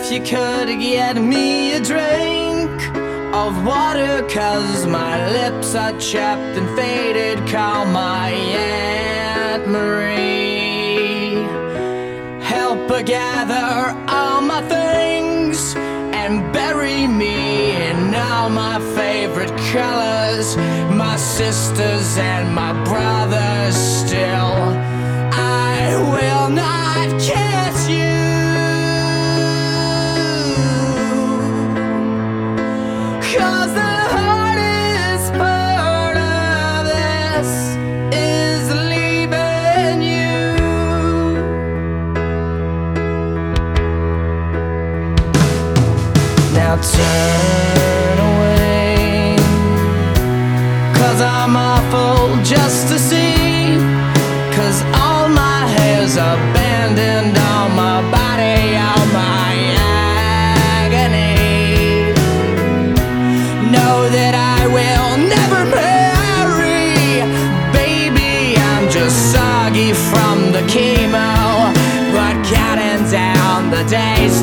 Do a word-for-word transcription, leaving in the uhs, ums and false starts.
you could get me a drink of water, 'cause my lips are chapped and faded. Call my Aunt Marie. Help her gather all my things and bury me in all my favorite colors. My sisters and my brothers still, I will not kiss you, 'cause the hardest part of this is leaving you. Now turn away, 'cause I'm awful just to see, 'cause all my hair's abandoned on my body, all my agony. Know that I will never marry, baby, I'm just soggy from the chemo, but counting down the days